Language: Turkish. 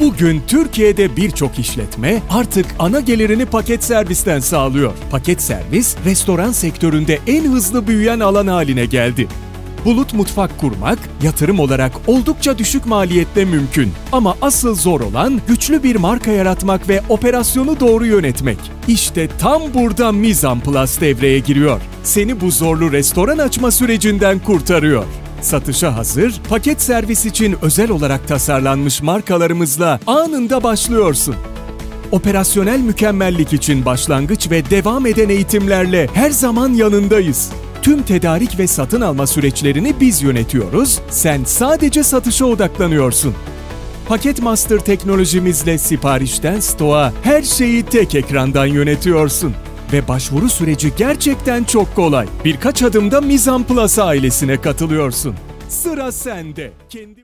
Bugün Türkiye'de birçok işletme artık ana gelirini paket servisten sağlıyor. Paket servis, restoran sektöründe en hızlı büyüyen alan haline geldi. Bulut mutfak kurmak, yatırım olarak oldukça düşük maliyetle mümkün. Ama asıl zor olan güçlü bir marka yaratmak ve operasyonu doğru yönetmek. İşte tam burada Mizan Plus devreye giriyor. Seni bu zorlu restoran açma sürecinden kurtarıyor. Satışa hazır, paket servis için özel olarak tasarlanmış markalarımızla anında başlıyorsun. Operasyonel mükemmellik için başlangıç ve devam eden eğitimlerle her zaman yanındayız. Tüm tedarik ve satın alma süreçlerini biz yönetiyoruz, sen sadece satışa odaklanıyorsun. Paket Master teknolojimizle siparişten stoğa her şeyi tek ekrandan yönetiyorsun. Ve başvuru süreci gerçekten çok kolay. Birkaç adımda Mizan Plus ailesine katılıyorsun. Sıra sende.